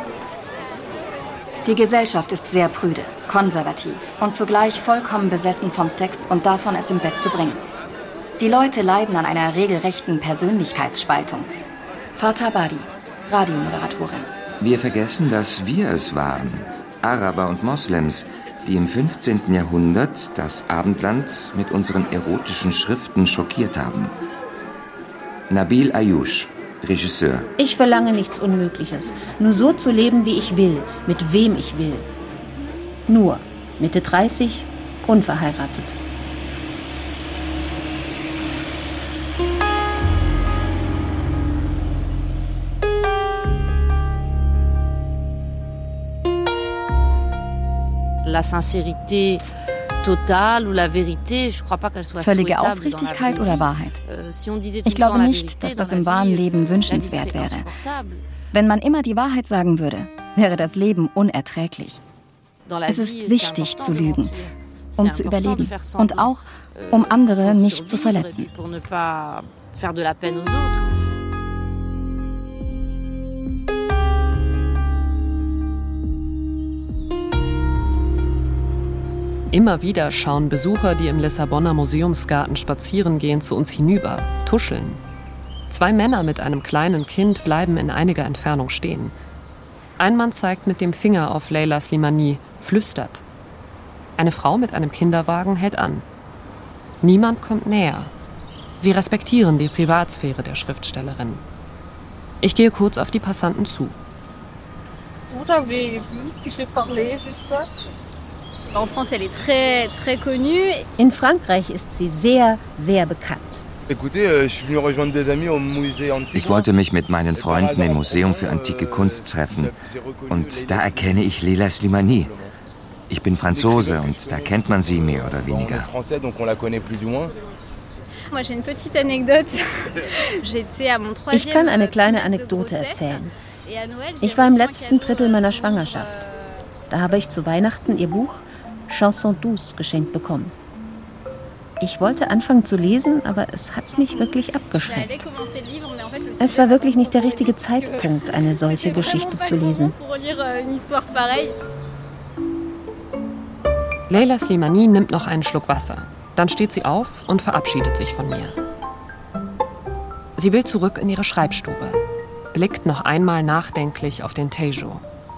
Die Gesellschaft ist sehr prüde, konservativ und zugleich vollkommen besessen vom Sex und davon, es im Bett zu bringen. Die Leute leiden an einer regelrechten Persönlichkeitsspaltung. Fatah Badi, Radiomoderatorin. Wir vergessen, dass wir es waren, Araber und Moslems, die im fünfzehnten Jahrhundert das Abendland mit unseren erotischen Schriften schockiert haben. Nabil Ayouch, Regisseur. Ich verlange nichts Unmögliches. Nur so zu leben, wie ich will, mit wem ich will. Nur, Mitte dreißig, unverheiratet. Völlige Aufrichtigkeit oder Wahrheit? Ich glaube nicht, dass das im wahren Leben wünschenswert wäre. Wenn man immer die Wahrheit sagen würde, wäre das Leben unerträglich. Es ist wichtig zu lügen, um zu überleben und auch, um andere nicht zu verletzen. Immer wieder schauen Besucher, die im Lissabonner Museumsgarten spazieren gehen, zu uns hinüber, tuscheln. Zwei Männer mit einem kleinen Kind bleiben in einiger Entfernung stehen. Ein Mann zeigt mit dem Finger auf Leila Slimani, flüstert. Eine Frau mit einem Kinderwagen hält an. Niemand kommt näher. Sie respektieren die Privatsphäre der Schriftstellerin. Ich gehe kurz auf die Passanten zu. Vous avez vu que j'ai parlé juste là? En France, elle est très, très connue. In Frankreich ist sie sehr, sehr bekannt. Ich wollte mich mit meinen Freunden im Museum für antike Kunst treffen. Und da erkenne ich Leila Slimani. Ich bin Franzose und da kennt man sie mehr oder weniger. Ich kann eine kleine Anekdote erzählen. Ich war im letzten Drittel meiner Schwangerschaft. Da habe ich zu Weihnachten ihr Buch Chanson douce geschenkt bekommen. Ich wollte anfangen zu lesen, aber es hat mich wirklich abgeschreckt. Es war wirklich nicht der richtige Zeitpunkt, eine solche Geschichte zu lesen. Leila Slimani nimmt noch einen Schluck Wasser. Dann steht sie auf und verabschiedet sich von mir. Sie will zurück in ihre Schreibstube, blickt noch einmal nachdenklich auf den Tejo.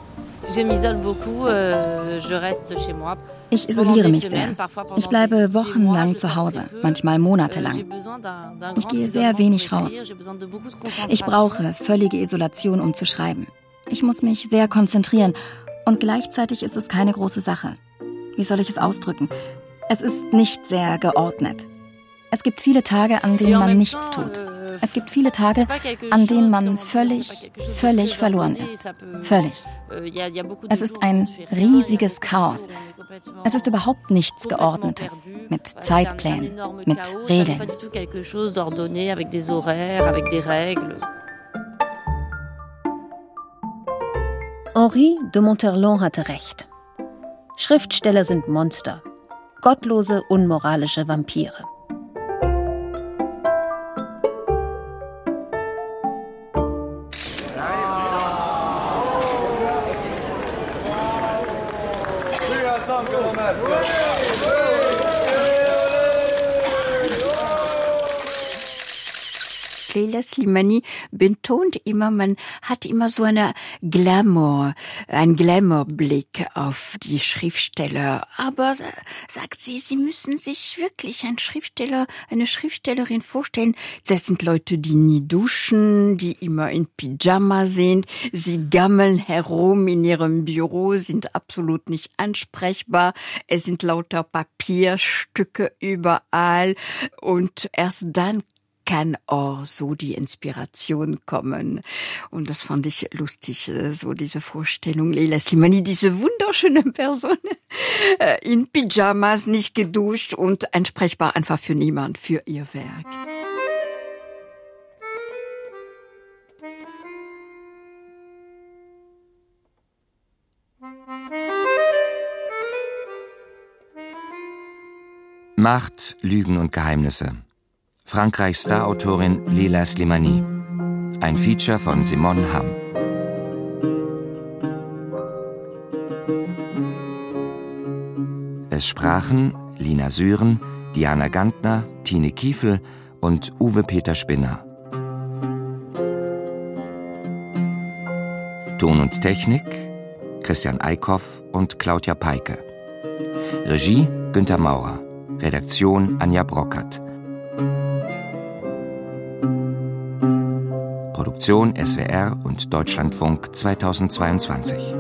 Ich isoliere mich sehr. Ich bleibe wochenlang zu Hause, manchmal monatelang. Ich gehe sehr wenig raus. Ich brauche völlige Isolation, um zu schreiben. Ich muss mich sehr konzentrieren und gleichzeitig ist es keine große Sache. Wie soll ich es ausdrücken? Es ist nicht sehr geordnet. Es gibt viele Tage, an denen man nichts tut. Es gibt viele Tage, an denen man völlig, völlig verloren ist. Völlig. Es ist ein riesiges Chaos. Es ist überhaupt nichts Geordnetes, mit Zeitplänen, mit Regeln. Henri de Monterland hatte recht. Schriftsteller sind Monster, gottlose, unmoralische Vampire. Leila Slimani betont immer, man hat immer so eine Glamour, einen Glamour-Blick auf die Schriftsteller. Aber, sagt sie, sie müssen sich wirklich einen Schriftsteller, eine Schriftstellerin vorstellen. Das sind Leute, die nie duschen, die immer in Pyjama sind. Sie gammeln herum in ihrem Büro, sind absolut nicht ansprechbar. Es sind lauter Papierstücke überall. Und erst dann kann auch so die Inspiration kommen. Und das fand ich lustig, so diese Vorstellung. Leila Slimani, diese wunderschöne Person, in Pyjamas, nicht geduscht und ansprechbar einfach für niemand, für ihr Werk. Macht, Lügen und Geheimnisse. Frankreichs Starautorin Leila Slimani. Ein Feature von Simone Hamm. Es sprachen Lina Süren, Diana Gantner, Tine Kiefel und Uwe Peter Spinner. Ton und Technik Christian Eickhoff und Claudia Peike. Regie Günter Maurer. Redaktion Anja Brockert. Produktion S W R und Deutschlandfunk zweitausendzweiundzwanzig.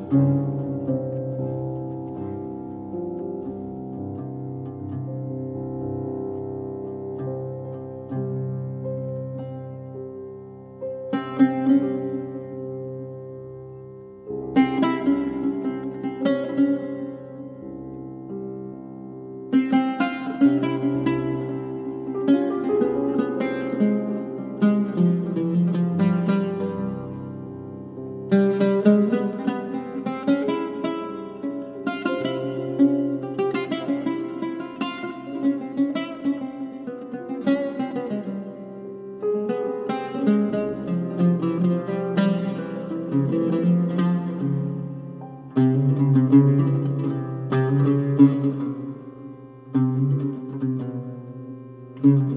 Thank you.